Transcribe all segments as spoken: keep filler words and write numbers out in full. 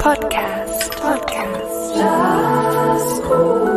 Podcast. Podcast. Jazzgroove.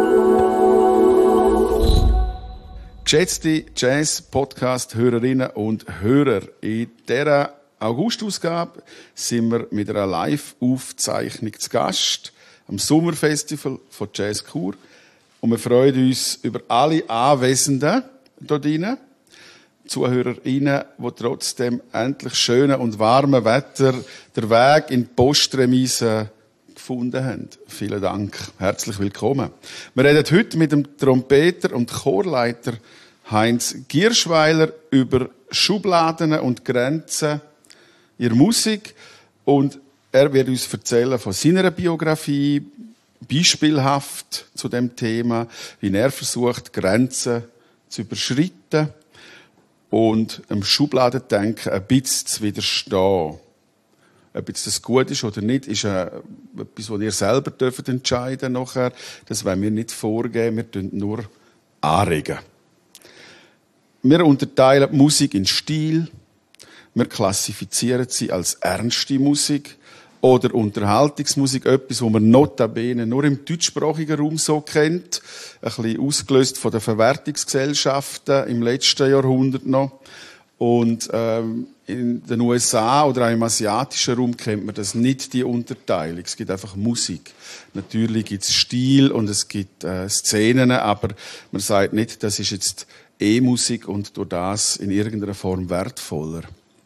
Geschätzte Jazz-Podcast-Hörerinnen und Hörer, in dieser August-Ausgabe sind wir mit einer Live-Aufzeichnung zu Gast am Sommerfestival von Jazz Chur. Und wir freuen uns über alle Anwesenden dort drinnen, ZuhörerInnen, die trotzdem endlich schönen und warmen Wetter den Weg in die Postremise gefunden haben. Vielen Dank. Herzlich willkommen. Wir reden heute mit dem Trompeter und Chorleiter Heinz Gierschweiler über Schubladen und Grenzen ihrer Musik. Und er wird uns erzählen von seiner Biografie, beispielhaft zu dem Thema, wie er versucht, Grenzen zu überschreiten und dem Schubladendenken ein bisschen zu widerstehen. Ob jetzt das gut ist oder nicht, ist äh, etwas, was ihr selber dürft entscheiden nachher. Das wollen wir nicht vorgeben, wir tun nur anregen. Wir unterteilen die Musik in Stil, wir klassifizieren sie als ernste Musik oder Unterhaltungsmusik, etwas, was man notabene nur im deutschsprachigen Raum so kennt, ein bisschen ausgelöst von den Verwertungsgesellschaften im letzten Jahrhundert noch. Und ähm, in den U S A oder auch im asiatischen Raum kennt man das nicht, die Unterteilung. Es gibt einfach Musik. Natürlich gibt es Stil und es gibt äh, Szenen, aber man sagt nicht, das ist jetzt E-Musik und durch das in irgendeiner Form wertvoller.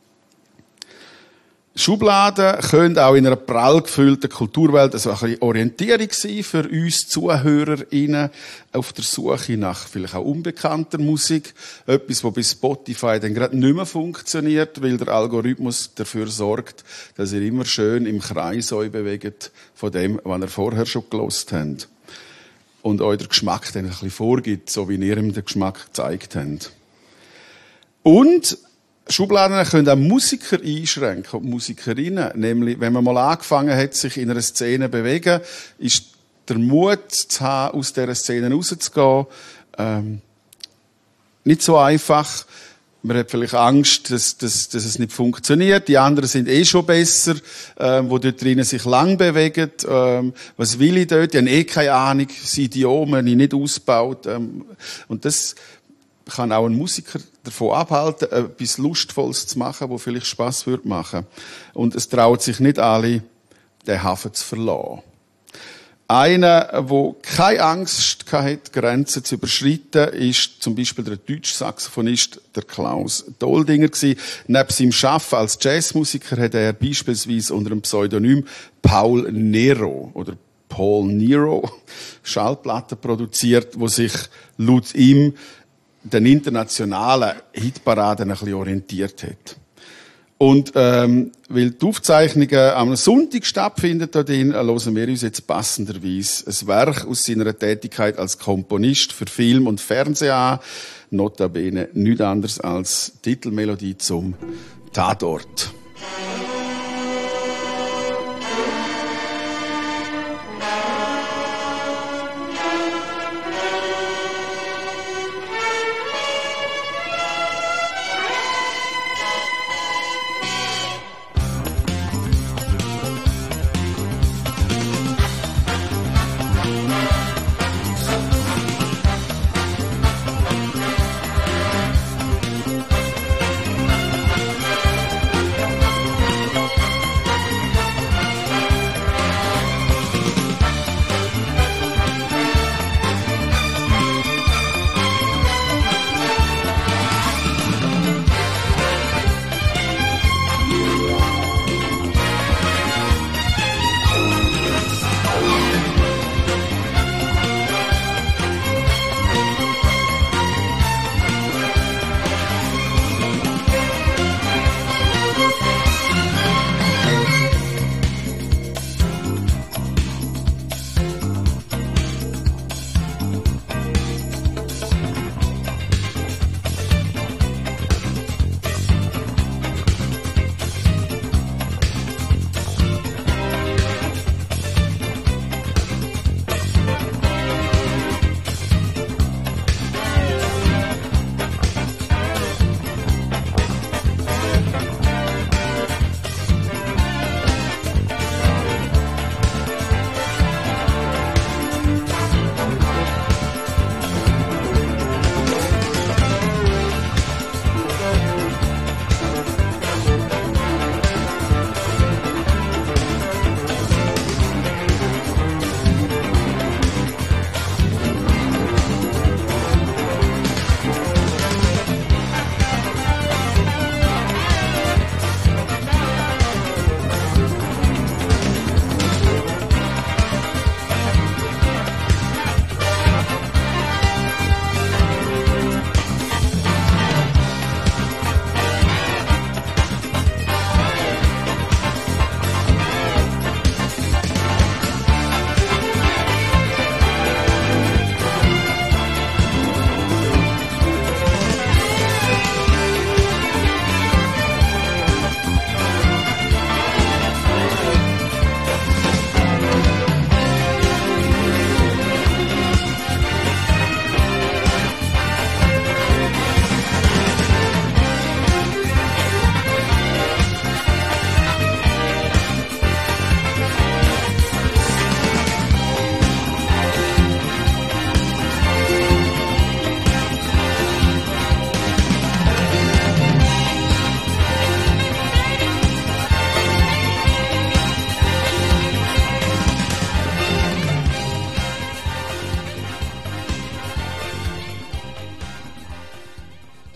Schubladen können auch in einer prall gefüllten Kulturwelt also ein bisschen Orientierung sein für uns ZuhörerInnen auf der Suche nach vielleicht auch unbekannter Musik. Etwas, was bei Spotify dann gerade nicht mehr funktioniert, weil der Algorithmus dafür sorgt, dass ihr immer schön im Kreis euch bewegt von dem, was ihr vorher schon gehört habt. Und euch der Geschmack dann ein bisschen vorgibt, so wie ihr ihm den Geschmack gezeigt habt. Und Schubladen können auch Musiker einschränken, und Musikerinnen. Nämlich, wenn man mal angefangen hat, sich in einer Szene zu bewegen, ist der Mut zu haben, aus dieser Szene rauszugehen, ähm, nicht so einfach. Man hat vielleicht Angst, dass, dass, dass es nicht funktioniert. Die anderen sind eh schon besser, ähm, die dort drinnen sich lang bewegen. Ähm, was will ich dort? Die haben eh keine Ahnung. Das Idiom habe ich nicht ausgebaut. Ähm, und das kann auch ein Musiker davon abhalten, etwas Lustvolles zu machen, das vielleicht Spass würde machen. Und es traut sich nicht alle, den Hafen zu verlassen. Einer, der keine Angst hatte, Grenzen zu überschreiten, ist zum Beispiel der deutsche Saxophonist, der Klaus Doldinger gewesen. Neben seinem Arbeiten als Jazzmusiker hat er beispielsweise unter dem Pseudonym Paul Nero oder Paul Nero Schallplatten produziert, wo sich laut ihm den internationalen Hitparaden ein bisschen orientiert hat. Und ähm, weil die Aufzeichnungen am Sonntag stattfinden, hören wir uns jetzt passenderweise ein Werk aus seiner Tätigkeit als Komponist für Film und Fernsehen an. Notabene nichts anderes als Titelmelodie zum Tatort.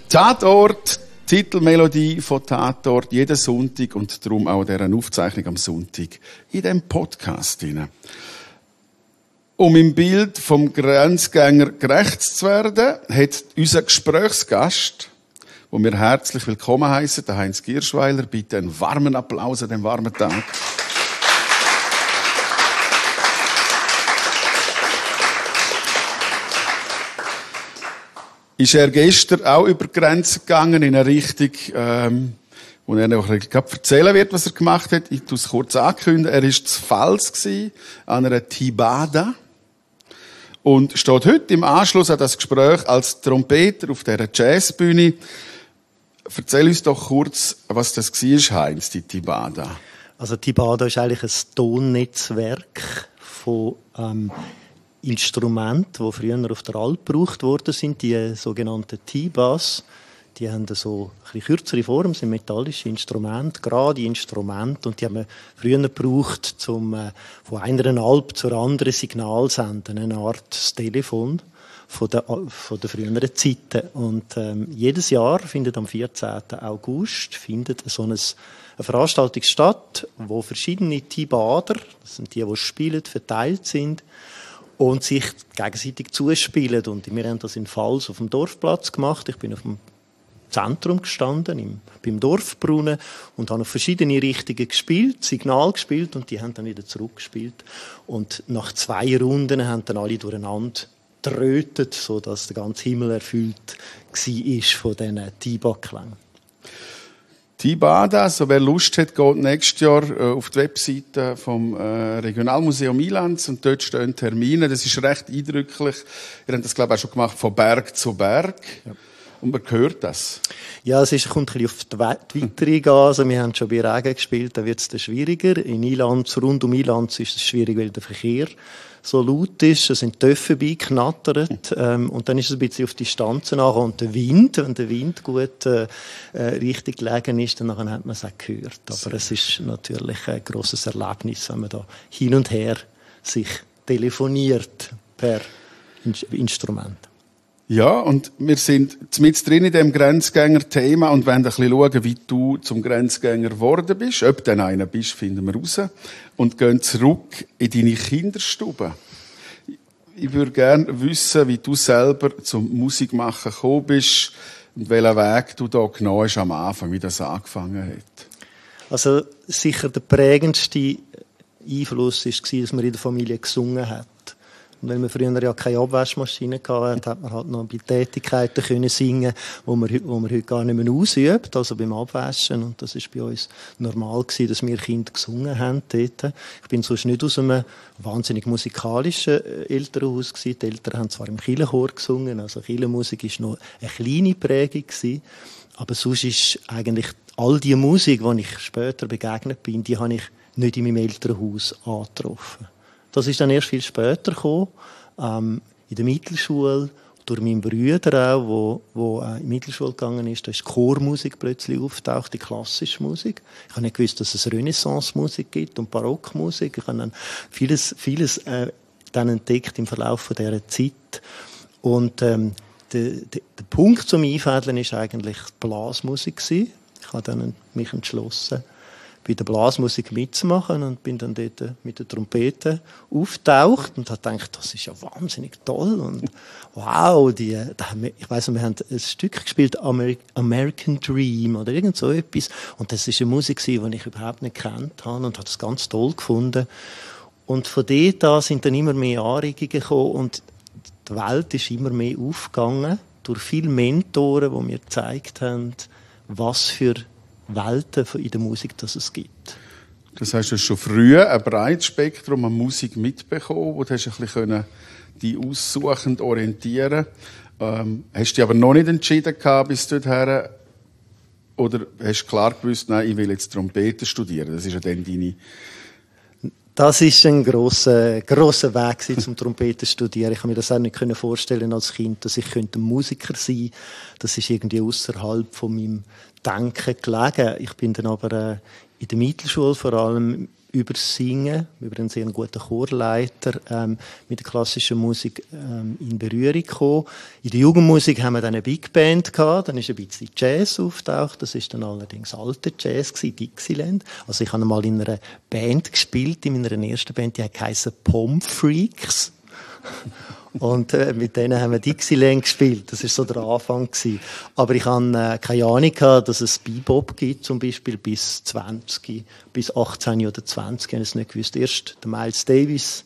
Tatort, Titelmelodie von Tatort, jeden Sonntag und darum auch deren Aufzeichnung am Sonntag in diesem Podcast hinein. Um im Bild vom Grenzgänger gerecht zu werden, hat unser Gesprächsgast, wo wir herzlich willkommen heißen, der Heinz Gierschweiler, bitte einen warmen Applaus an diesem warmen Tag. Ist er gestern auch über die Grenze gegangen, in eine Richtung, ähm, wo er noch erzählen wird, was er gemacht hat. Ich tue es kurz ankündigen. Er war zu Pfalz gewesen, an einer Tibada. Und steht heute im Anschluss an das Gespräch als Trompeter auf dieser Jazzbühne. Erzähl uns doch kurz, was das war, Heinz, die Tibada. Also Tibada ist eigentlich ein Tonnetzwerk von ähm, Instrumenten, die früher auf der Alp gebraucht worden sind, die sogenannten Tibas. Die haben so ein bisschen kürzere Form, sind metallische Instrumente, gerade Instrumente, und die haben wir früher gebraucht, um äh, von einer Alp zur anderen Signal zu senden, eine Art Telefon von der, von der früheren Zeiten. Und ähm, jedes Jahr findet am vierzehnten August findet so eine, eine Veranstaltung statt, wo verschiedene Tibader, das sind die, die spielen, verteilt sind und sich gegenseitig zuspielen. Und wir haben das in Pfalz auf dem Dorfplatz gemacht. Ich bin auf dem Zentrum gestanden, im, beim Dorfbrunnen, und habe auf verschiedene Richtungen gespielt, Signal gespielt, und die haben dann wieder zurückgespielt. Und nach zwei Runden haben dann alle durcheinander trötet, sodass der ganze Himmel erfüllt war von diesen Tiba-Klängen. Tibada, so wer Lust hat, geht nächstes Jahr äh, auf die Webseite vom äh, Regionalmuseum Ilanz und dort stehen Termine. Das ist recht eindrücklich. Ihr habt das, glaube ich, auch schon gemacht, von Berg zu Berg. Ja. Und man hört das. Ja, es ist, kommt ein bisschen auf die Witterung an. Also, wir haben schon bei Regen gespielt, da wird es dann schwieriger. In Ilanz, rund um Ilanz ist es schwierig, weil der Verkehr so laut ist. Es sind Töpfe beigeknattert. Ähm, und dann ist es ein bisschen auf die Distanzen nachher. Und der Wind, wenn der Wind gut äh, richtig gelegen ist, dann hat man es auch gehört. Aber es ist natürlich ein grosses Erlebnis, wenn man da hin und her sich telefoniert per Instrument. Ja, und wir sind mit drin in diesem Grenzgänger-Thema und wollen ein bisschen schauen, wie du zum Grenzgänger geworden bist. Ob du einer bist, finden wir raus. Und gehen zurück in deine Kinderstube. Ich würde gerne wissen, wie du selber zum Musikmachen gekommen bist und welchen Weg du da genommen hast am Anfang, wie das angefangen hat. Also sicher der prägendste Einfluss war, dass man in der Familie gesungen hat. Und weil wir früher ja keine Abwaschmaschine hatten, hat man halt noch bei Tätigkeiten können singen, wo man, wo man heute gar nicht mehr ausübt, also beim Abwaschen. Und das ist bei uns normal gewesen, dass wir Kinder gesungen haben dort. Ich bin sonst nicht aus einem wahnsinnig musikalischen Elternhaus gewesen. Die Eltern haben zwar im Kirchenchor gesungen, also Kirchenmusik ist noch eine kleine Prägung gewesen. Aber sonst ist eigentlich all die Musik, die ich später begegnet bin, die habe ich nicht in meinem Elternhaus angetroffen. Das ist dann erst viel später gekommen, ähm, in der Mittelschule, durch meinen Bruder auch, wo, wo äh, in die Mittelschule gegangen ist. Da ist die Chormusik plötzlich auftaucht, die klassische Musik. Ich habe nicht gewusst, dass es Renaissance-Musik gibt und Barockmusik. Ich habe dann vieles, vieles äh, dann entdeckt im Verlauf von dieser Zeit. Und ähm, der, der, der Punkt zum Einfädeln war eigentlich die Blasmusik gewesen. Ich habe dann mich entschlossen, bei der Blasmusik mitzumachen, und bin dann dort mit der Trompete aufgetaucht und habe gedacht, das ist ja wahnsinnig toll und wow, die, da haben wir, ich weiss, wir haben ein Stück gespielt, American Dream oder irgend so etwas, und das ist eine Musik, die ich überhaupt nicht gekannt habe, und habe das ganz toll gefunden. Und von dort an sind dann immer mehr Anregungen gekommen und die Welt ist immer mehr aufgegangen durch viele Mentoren, die mir gezeigt haben, was für Welten in der Musik, dass es gibt. Das heißt, du hast schon früh ein breites Spektrum an Musik mitbekommen, wo du hast ein bisschen die aussuchend orientieren. Ähm, hast du dich aber noch nicht entschieden gehabt bis dorthin? Oder hast du klar gewusst, nein, ich will jetzt Trompete studieren? Das ist ja dann deine... Das ist ein grosser, grosser Weg zum Trompete studieren. Ich kann mir das auch nicht vorstellen als Kind, dass ich Musiker sein könnte. Das ist irgendwie außerhalb von meinem Denken gelegen. Ich bin dann aber äh, in der Mittelschule vor allem über Singen, über einen sehr guten Chorleiter, ähm, mit der klassischen Musik ähm, in Berührung gekommen. In der Jugendmusik haben wir dann eine Big Band gehabt, dann ist ein bisschen Jazz auftaucht, das ist dann allerdings alter Jazz gewesen, Dixieland. Also ich habe mal in einer Band gespielt, in meiner ersten Band, die heisst Pom Freaks. Und äh, mit denen haben wir Dixieland gespielt. Das war so der Anfang gewesen. Aber ich hatte äh, keine Ahnung gehabt, dass es Bebop gibt, zum Beispiel bis zwanzig, bis achtzehn oder zwanzig. Ich habe es nicht gewusst. Erst der Miles Davis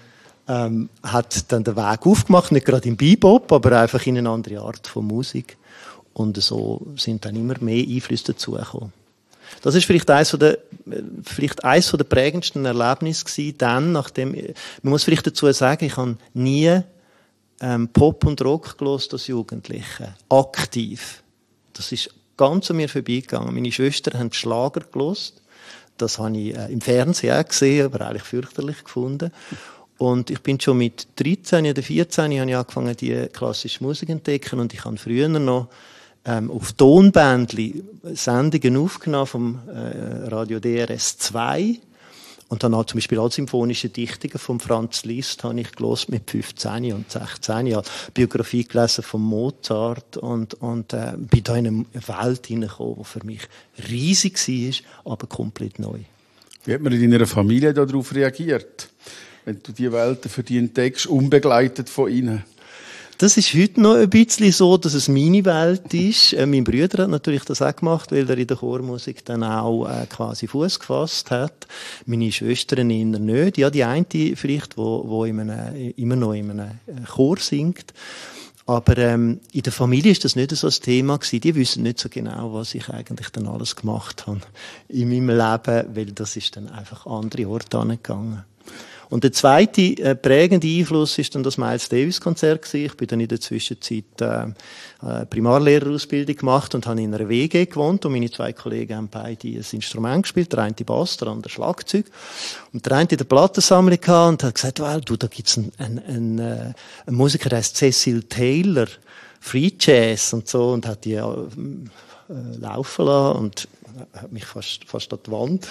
ähm, hat dann den Weg aufgemacht, nicht gerade im Bebop, aber einfach in eine andere Art von Musik. Und so sind dann immer mehr Einflüsse dazugekommen. Das ist vielleicht eines der, vielleicht eines der prägendsten Erlebnisse gewesen, dann, nachdem, man muss vielleicht dazu sagen, ich habe nie ähm, Pop und Rock gehört als Jugendliche. Aktiv. Das ist ganz an mir vorbeigegangen. Meine Schwestern haben Schlager gehört. Das habe ich äh, im Fernsehen auch gesehen, aber eigentlich fürchterlich gefunden. Und ich bin schon mit dreizehn oder vierzehn habe ich angefangen, die klassische Musik zu entdecken. Und ich habe früher noch ähm, auf Tonbändli Sendungen aufgenommen vom äh, Radio D R S zwei. Und dann auch zum Beispiel alle symphonischen Dichtungen von Franz Liszt habe ich gelesen mit fünfzehn und sechzehn. Ich habe Biografie gelesen von Mozart und, und äh, bin da in eine Welt hineingekommen, die für mich riesig war, aber komplett neu. Wie hat man in deiner Familie darauf reagiert, wenn du die Welten für dich entdeckst, unbegleitet von ihnen? Das ist heute noch ein bisschen so, dass es meine Welt ist. Äh, mein Bruder hat natürlich das auch gemacht, weil er in der Chormusik dann auch äh, quasi Fuß gefasst hat. Meine Schwestern eher nicht. Ja, die eine vielleicht, wo, wo in einem, immer noch in einem Chor singt. Aber ähm, in der Familie ist das nicht so ein Thema gewesen. Die wissen nicht so genau, was ich eigentlich dann alles gemacht habe in meinem Leben, weil das ist dann einfach andere Orte angegangen. Und der zweite äh, prägende Einfluss ist dann das Miles Davis Konzert gewesen. Ich bin dann in der Zwischenzeit äh, äh, Primarlehrerausbildung gemacht und habe in einer W G gewohnt und meine zwei Kollegen haben beide ein Instrument gespielt, der eine Bass, der andere Schlagzeug. Und der eine in der Plattensammlung gehabt und hat gesagt, well, du, da gibt's einen, einen, einen, äh, einen Musiker, der heißt Cecil Taylor, Free Jazz und so, und hat die äh, äh, laufen lassen und hat mich fast, fast an die Wand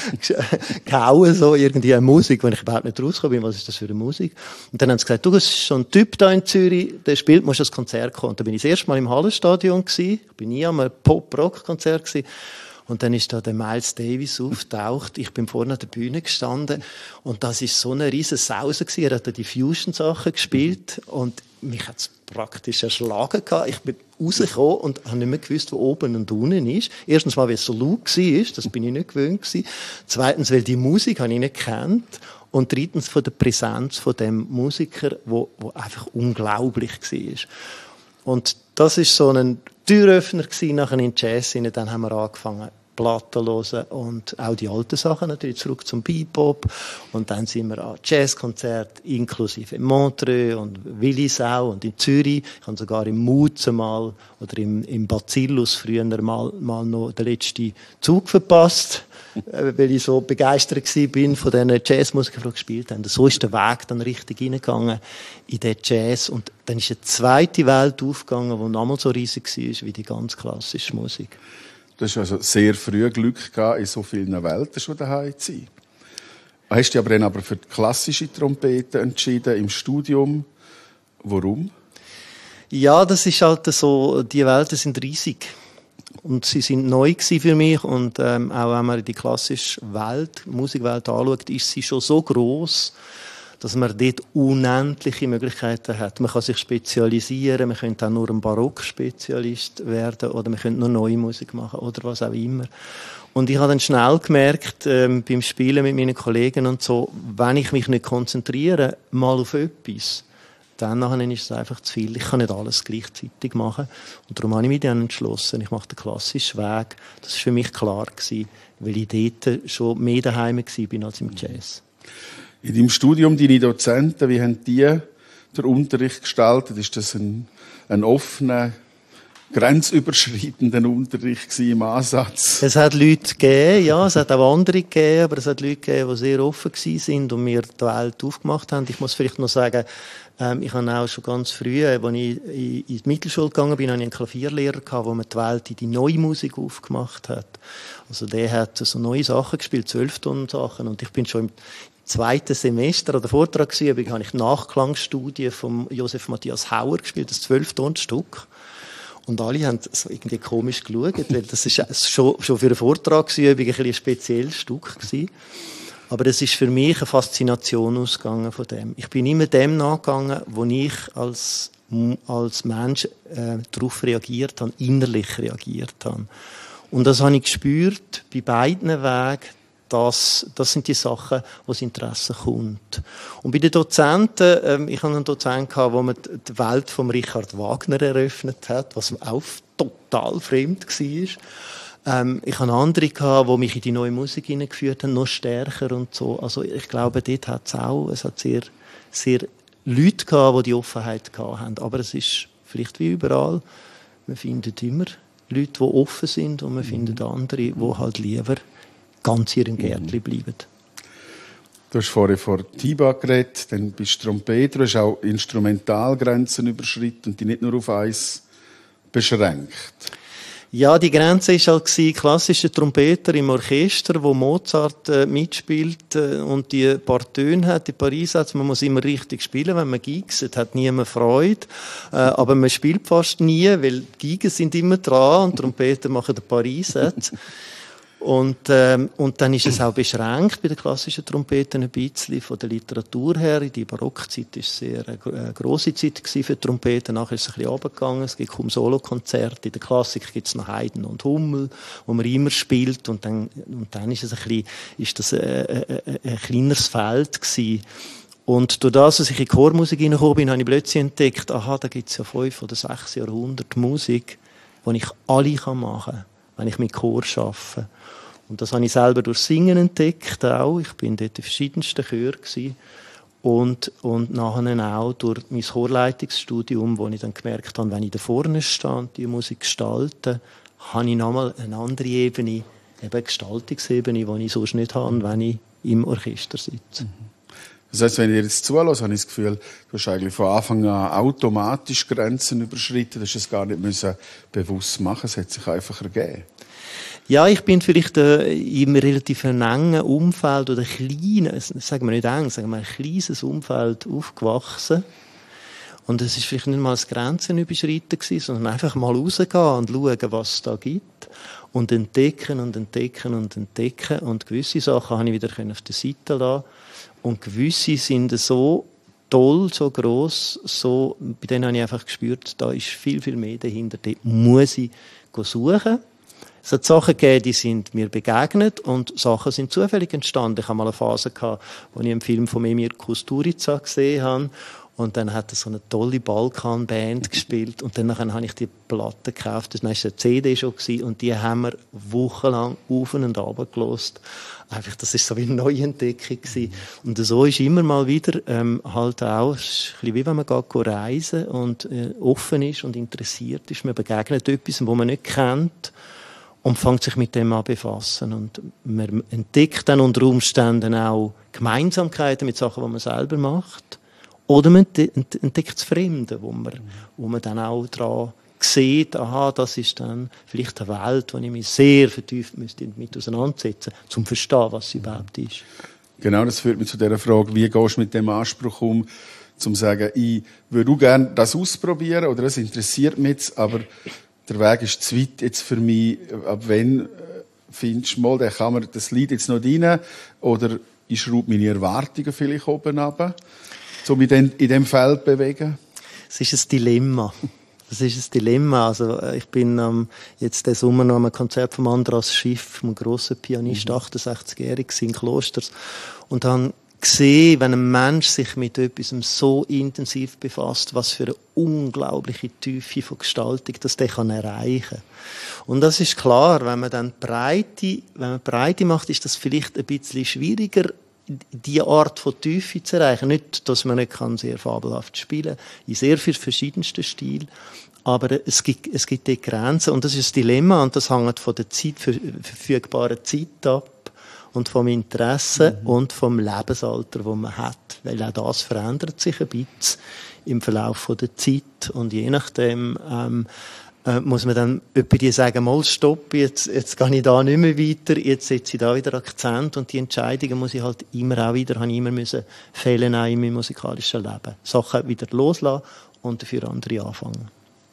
gehauen, so irgendwie eine Musik, wenn ich überhaupt nicht rausgekommen bin, was ist das für eine Musik? Und dann haben sie gesagt, du, es ist so ein Typ da in Zürich, der spielt, musst du das Konzert kommen. Und dann bin ich das erste Mal im Hallenstadion gewesen, ich bin nie an einem Pop-Rock-Konzert gewesen. Und dann ist da der Miles Davis auftaucht. Ich bin vorne an der Bühne gestanden. Und das ist so eine riesen Sause gewesen. Er hat da die Fusion-Sachen gespielt. Und mich hat's praktisch erschlagen gehabt. Ich bin rausgekommen und habe nicht mehr gewusst, wo oben und unten ist. Erstens mal, weil es so laut war. Das bin ich nicht gewöhnt gewesen. Zweitens, weil die Musik habe ich nicht gekannt. Und drittens, von der Präsenz von dem Musiker, wo, wo einfach unglaublich war. Und das ist so ein Türöffner gewesen, nachher in Jazz. Dann haben wir angefangen, Platten zu hören und auch die alten Sachen natürlich zurück zum Bebop. Und dann sind wir an Jazzkonzert inklusive in Montreux und Willisau und in Zürich. Ich habe sogar im Mutze mal oder im, im Bacillus früher mal, mal noch den letzten Zug verpasst, weil ich so begeistert bin von diesen Jazzmusikern, die gespielt haben. So ist der Weg dann richtig hineingegangen in den Jazz. Und dann ist eine zweite Welt aufgegangen, die nochmal so riesig war wie die ganz klassische Musik. Du hast also sehr früh Glück gehabt, in so vielen Welten schon daheim zu sein. Hast du dich aber dann aber für die klassische Trompete entschieden im Studium. Warum? Ja, das ist halt so, die Welten sind riesig. Und sie sind neu gewesen für mich. Und ähm, auch wenn man die klassische Welt, Musikwelt anschaut, ist sie schon so gross, dass man dort unendliche Möglichkeiten hat. Man kann sich spezialisieren, man könnte auch nur ein Barockspezialist werden oder man könnte nur neue Musik machen oder was auch immer. Und ich habe dann schnell gemerkt, ähm, beim Spielen mit meinen Kollegen und so, wenn ich mich nicht konzentriere, mal auf etwas, dann nachher ist es einfach zu viel. Ich kann nicht alles gleichzeitig machen. Und darum habe ich mich dann entschlossen, ich mache den klassischen Weg. Das war für mich klar gewesen, weil ich dort schon mehr daheim war als im Jazz. In deinem Studium, deine Dozenten, wie haben die den Unterricht gestaltet? Ist das ein, ein offener grenzüberschreitenden Unterricht im Ansatz? Es hat Leute gegeben, ja, es hat auch andere gegeben, aber es hat Leute gegeben, die sehr offen gewesen sind und mir die Welt aufgemacht haben. Ich muss vielleicht noch sagen, ähm, ich habe auch schon ganz früh, als ich in die Mittelschule gegangen bin, hatte ich einen Klavierlehrer gehabt, der mir die Welt in die neue Musik aufgemacht hat. Also der hat so neue Sachen gespielt, Zwölftonen-Sachen, und ich bin schon im zweiten Semester an der Vortragsübung habe ich die Nachklangstudie von Josef Matthias Hauer gespielt, das Zwölftonstück. Und alle haben so irgendwie komisch geschaut, weil das ist schon, schon für eine Vortragsübung ein, ein spezielles Stück gewesen. Aber es ist für mich eine Faszination ausgegangen von dem. Ich bin immer dem nachgegangen, wo ich als, als Mensch äh, darauf reagiert habe, innerlich reagiert habe. Und das habe ich gespürt bei beiden Wegen. Das, das sind die Sachen, wo das Interesse kommt. Und bei den Dozenten, ähm, ich hatte einen Dozenten gehabt, wo man die Welt von Richard Wagner eröffnet hat, was auch total fremd war. Ähm, ich hatte andere gehabt, die mich in die neue Musik hineingeführt haben, noch stärker und so. Also ich glaube, dort hat es auch, es hat sehr, sehr Leute gehabt, die die Offenheit gehabt haben. Aber es ist vielleicht wie überall, man findet immer Leute, die offen sind, und man findet andere, die halt lieber ganz in ihrem Gärtchen bleiben. Du hast vorhin vor Tiba geredet, dann bist du Trompeter, du hast auch Instrumentalgrenzen überschritten und die nicht nur auf eins beschränkt. Ja, die Grenze war halt klassischer Trompeter im Orchester, wo Mozart äh, mitspielt äh, und die paar Töne hat, die Paris-Sätze. Man muss immer richtig spielen, wenn man gigset, hat niemand Freude. Äh, aber man spielt fast nie, weil Gigen sind immer dran und Trompeter machen den Paris-Sätze. Und, ähm, und dann ist es auch beschränkt bei den klassischen Trompeten ein bisschen von der Literatur her. Die Barockzeit war sehr eine grosse Zeit für die Trompeten. Nachher ist es ein bisschen runtergegangen. Es gibt kaum Solokonzerte. In der Klassik gibt es noch Haydn und Hummel, wo man immer spielt. Und dann, und dann ist es ein bisschen, ist das ein, ein, ein, ein kleineres Feld gewesen. Und durch das, dass ich in die Chormusik hineingekommen bin, habe ich plötzlich entdeckt, aha, da gibt es ja fünf oder sechs Jahrhunderte Musik, die ich alle machen kann, wenn ich mit Chor arbeite. Und das habe ich selber durch Singen entdeckt auch. Ich bin dort in verschiedensten Chören gewesen. Und, und nachher auch durch mein Chorleitungsstudium, wo ich dann gemerkt habe, wenn ich da vorne stehe und die Musik gestalte, habe ich nochmal eine andere Ebene, eben eine Gestaltungsebene, die ich sonst nicht habe, wenn ich im Orchester sitze. Das heisst, wenn ich dir jetzt zuhöre, habe ich das Gefühl, du hast eigentlich von Anfang an automatisch Grenzen überschritten. Du hast es gar nicht müssen bewusst machen. Es hat sich einfach ergeben. Ja, ich bin vielleicht äh, im relativ engen Umfeld oder kleinen, sagen wir nicht eng, sagen wir ein kleines Umfeld aufgewachsen. Und es ist vielleicht nicht mal das Grenzen überschreiten gewesen, sondern einfach mal rausgehen und schauen, was es da gibt. Und entdecken und entdecken und entdecken. Und gewisse Sachen habe ich wieder auf der Seite lassen. Und gewisse sind so toll, so gross, so, bei denen habe ich einfach gespürt, da ist viel, viel mehr dahinter. Dort muss ich suchen. Es hat Sachen gegeben, die sind mir begegnet und Sachen sind zufällig entstanden. Ich hatte mal eine Phase gehabt, wo ich einen Film von Emir Kusturica gesehen habe und dann hat er so eine tolle Balkan-Band gespielt und dann habe ich die Platte gekauft. Das war eine C D schon gewesen, und die haben wir wochenlang auf und runter gehört. Einfach, das ist so wie eine Neuentdeckung gewesen. Und so ist immer mal wieder ähm, halt auch, es ist ein bisschen wie wenn man geht reisen und äh, offen ist und interessiert ist. Man begegnet etwas, was man nicht kennt. Und fängt sich mit dem an befassen. Und man entdeckt dann unter Umständen auch Gemeinsamkeiten mit Sachen, die man selber macht. Oder man entdeckt das Fremde, wo man, wo man dann auch daran sieht, aha, das ist dann vielleicht eine Welt, wo ich mich sehr vertieft müsste mit auseinandersetzen müsste, um zu verstehen, was sie überhaupt ist. Genau, das führt mich zu dieser Frage, wie gehst du mit dem Anspruch um, zum zu sagen, ich würde auch gerne das ausprobieren oder das interessiert mich jetzt, aber der Weg ist zu weit jetzt für mich. Ab wann findest du mal, da kann man das Lied jetzt noch rein oder ich schraube meine Erwartungen vielleicht oben runter, um mich in diesem Feld bewegen? Es ist ein Dilemma. Das ist ein Dilemma. Also, ich bin ähm, jetzt diesen Sommer noch am Konzert von Andras Schiff, einem grossen Pianist, mhm. achtundsechzigjährig in Klosters, und habe gesehen, wenn ein Mensch sich mit etwas so intensiv befasst, was für eine unglaubliche Tiefe von Gestaltung das der kann erreichen. Und das ist klar, wenn man dann Breite, wenn man Breite macht, ist das vielleicht ein bisschen schwieriger, diese Art von Tiefe zu erreichen. Nicht, dass man nicht kann sehr fabelhaft spielen, in sehr vielen verschiedensten Stilen, Aber es gibt, es gibt die Grenzen. Und das ist das Dilemma. Und das hängt von der Zeit, verfügbaren Zeit ab. Und vom Interesse mhm. und vom Lebensalter, das man hat. Weil auch das verändert sich ein bisschen im Verlauf der Zeit. Und je nachdem ähm, äh, muss man dann etwa die sagen, mal stopp, jetzt, jetzt gehe ich da nicht mehr weiter, jetzt setze ich da wieder Akzent. Und die Entscheidungen muss ich halt immer auch wieder, habe ich immer müssen fehlen auch in meinem musikalischen Leben. Sachen wieder loslassen und dafür andere anfangen.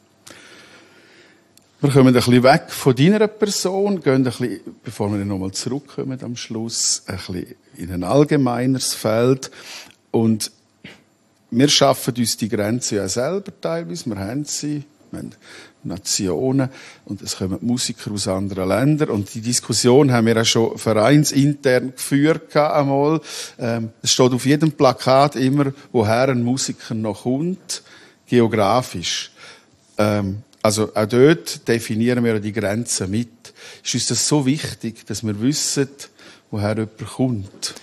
Wir kommen ein bisschen weg von deiner Person, gehen ein bisschen, bevor wir dann nochmal zurückkommen am Schluss, ein bisschen in ein allgemeineres Feld. Und wir schaffen uns die Grenzen ja selber teilweise. Wir haben sie, wir haben Nationen und es kommen Musiker aus anderen Ländern. Und die Diskussion haben wir auch schon vereinsintern geführt einmal. Ähm, es steht auf jedem Plakat immer, woher ein Musiker noch kommt, geografisch. Ähm, Also auch dort definieren wir die Grenzen mit. Ist uns das so wichtig, dass wir wissen, woher jemand kommt?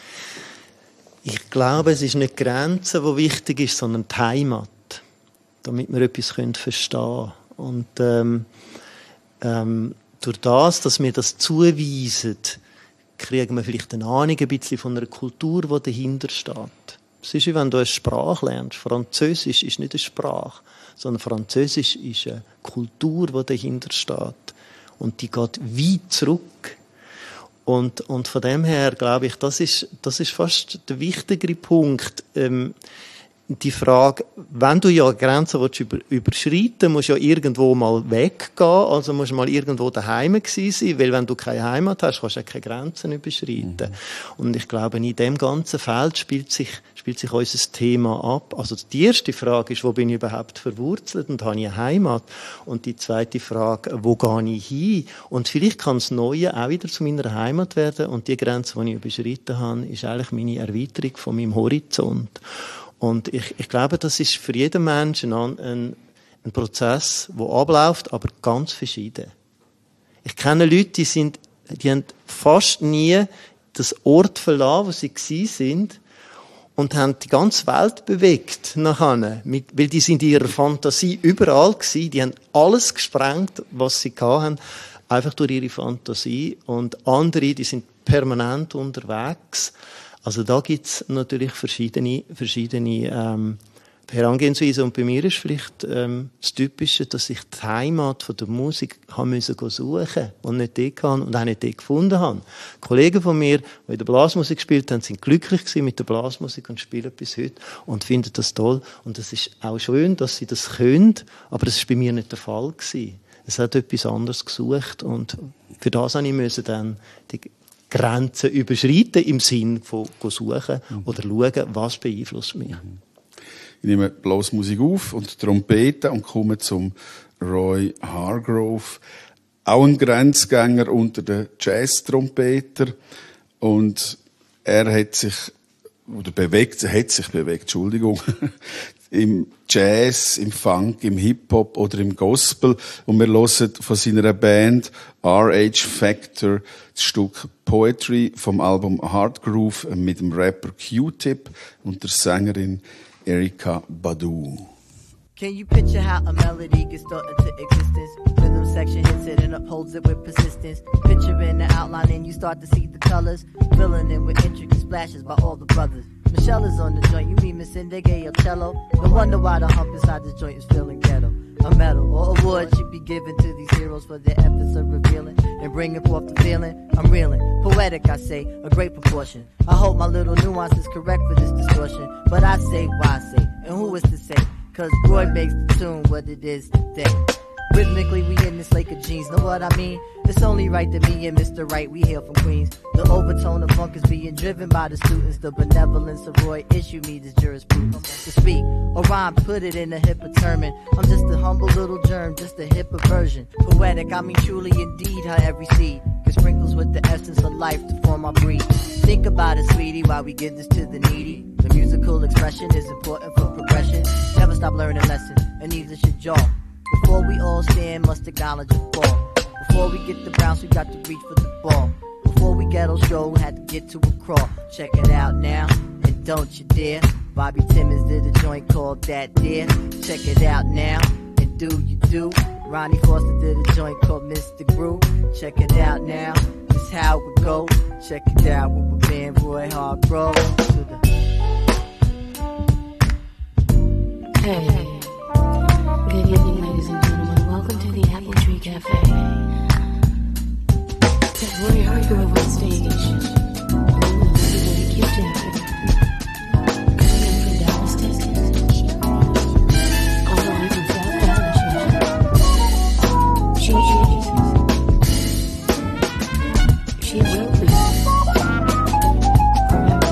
Ich glaube, es ist nicht die Grenze, die wichtig ist, sondern die Heimat, damit wir etwas verstehen können. Und ähm, ähm, durch das, dass wir das zuweisen, kriegen wir vielleicht eine Ahnung ein bisschen von einer Kultur, die dahinter steht. Es ist wie wenn du eine Sprache lernst. Französisch ist nicht eine Sprache, sondern Französisch ist eine Kultur, die dahinter steht. Und die geht weit zurück. Und, und von dem her glaube ich, das ist, das ist fast der wichtigere Punkt. Ähm, die Frage, wenn du ja Grenzen über, überschreiten willst, musst du ja irgendwo mal weggehen, also musst du mal irgendwo daheim gewesen sein, weil wenn du keine Heimat hast, kannst du ja keine Grenzen überschreiten. Mhm. Und ich glaube, in dem ganzen Feld spielt sich, spielt sich unser Thema ab. Also die erste Frage ist, wo bin ich überhaupt verwurzelt und habe ich eine Heimat? Und die zweite Frage, wo gehe ich hin? Und vielleicht kann das Neue auch wieder zu meiner Heimat werden und die Grenze, die ich überschritten habe, ist eigentlich meine Erweiterung von meinem Horizont. Und ich, ich glaube, das ist für jeden Menschen ein, ein, ein Prozess, der abläuft, aber ganz verschieden. Ich kenne Leute, die sind, die haben fast nie das Ort verlassen, wo sie gewesen sind, und haben die ganze Welt bewegt nachher, mit, weil die sind in ihrer Fantasie überall gewesen, die haben alles gesprengt, was sie hatten, einfach durch ihre Fantasie. Und andere, die sind permanent unterwegs. Also da gibt's natürlich verschiedene, verschiedene ähm, Herangehensweisen. Und bei mir ist vielleicht ähm, das Typische, dass ich die Heimat von der Musik haben müssen suchen und nicht die kann und auch nicht die gefunden habe. Kollegen von mir, die in der Blasmusik gespielt haben, sind glücklich gewesen mit der Blasmusik und spielen bis heute und finden das toll. Und es ist auch schön, dass sie das können, aber das ist bei mir nicht der Fall gewesen. Es hat etwas anderes gesucht und für das habe ich müssen dann die Grenzen überschreiten im Sinn von suchen oder schauen, was beeinflusst mich. Ich nehme Blasmusik auf und Trompete und komme zum Roy Hargrove. Auch ein Grenzgänger unter den Jazz-Trompeter. Und er hat sich, oder bewegt, hat sich bewegt, Entschuldigung, im Jazz, im Funk, im Hip-Hop oder im Gospel. Und wir hören von seiner Band R H Factor das Stück Poetry vom Album Hard Groove mit dem Rapper Q-Tip und der Sängerin Erykah Badu. Can you picture how a melody gets thought into existence? Rhythm section hits it and upholds it with persistence. Picturing the outline and you start to see the colors. Filling in with intricate splashes by all the brothers. Michelle is on the joint, you mean Miss Indege or cello? No wonder why the hump inside this joint is feeling ghetto. A medal or award should be given to these heroes for their efforts of revealing and bringing forth the feeling. I'm reeling, poetic I say, a great proportion. I hope my little nuance is correct for this distortion. But I say, why say, and who is to say? Cause Roy makes the tune what it is today. Rhythmically we in this lake of jeans, know what I mean? It's only right that me and Mister Right, we hail from Queens. The overtone of funk is being driven by the students. The benevolence of Roy issue me this jurisprudence. To speak or rhyme, put it in a hipper term. I'm just a humble little germ, just a hipper version. Poetic, I mean truly indeed how every seed can sprinkles with the essence of life to form our breed. Think about it, sweetie, while we give this to the needy. The musical expression is important for progression. Never stop learning lessons, and neither should y'all. Before we all stand, must acknowledge a fall. Before we get the bounce, we got to reach for the ball. Before we ghetto show, had to get to a crawl. Check it out now, and don't you dare. Bobby Timmons did a joint called That Dare. Check it out now, and do, you do. Ronnie Foster did a joint called Mister Groove. Check it out now, this how it go. Check it out with my man Roy Hargrove. To the Hey, good evening, ladies and gentlemen. Welcome to the Apple Tree Cafe. Roy Hargrove on stage. Ooh, very cute jacket. Coming from Dallas, Texas. All the way from South Dallas, She, she will be forever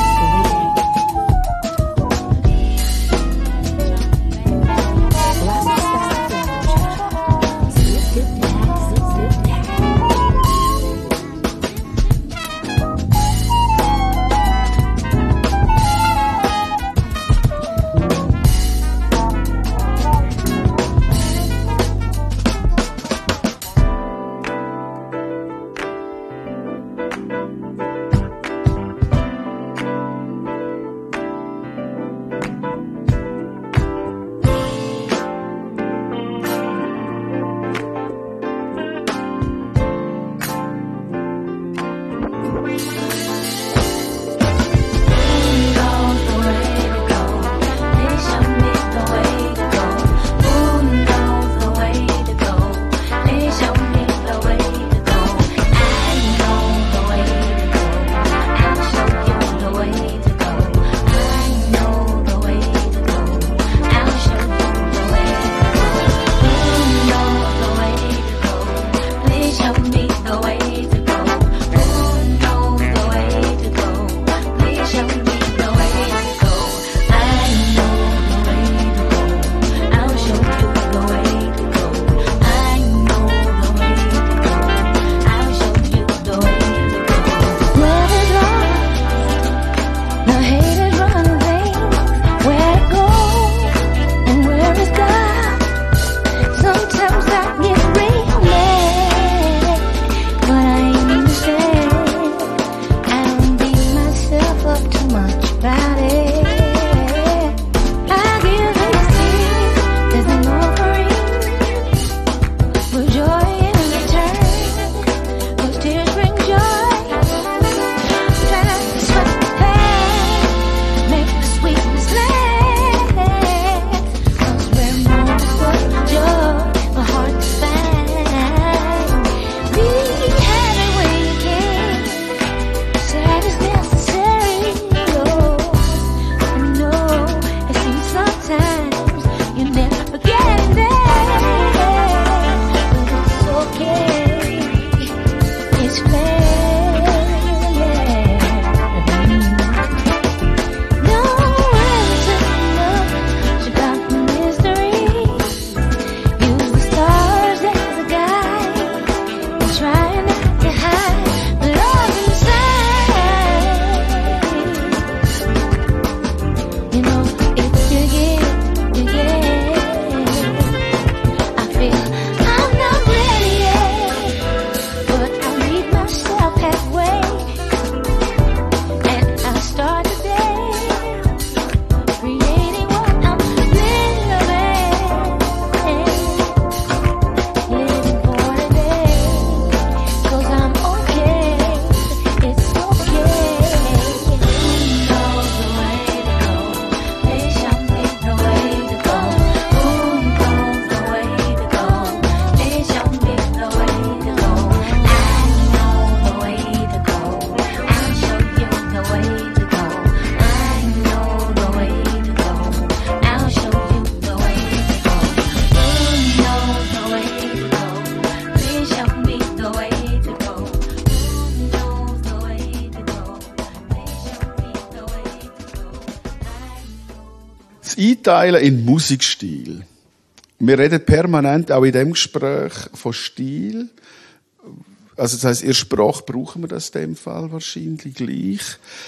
Einteilen in Musikstil. Wir reden permanent auch in diesem Gespräch von Stil. Also das heisst, in der Sprache brauchen wir das in dem Fall wahrscheinlich gleich.